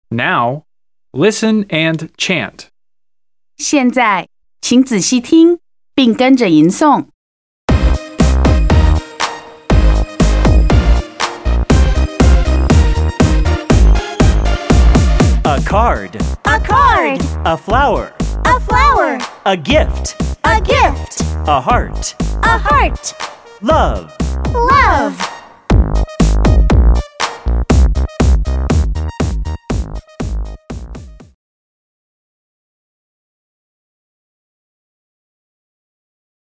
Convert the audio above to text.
Now, listen and chant. 现在，请仔细听，并跟着吟诵。 A card. A card. A flower. A flower. A gift. A gift. A heart. A heart. Love. Love.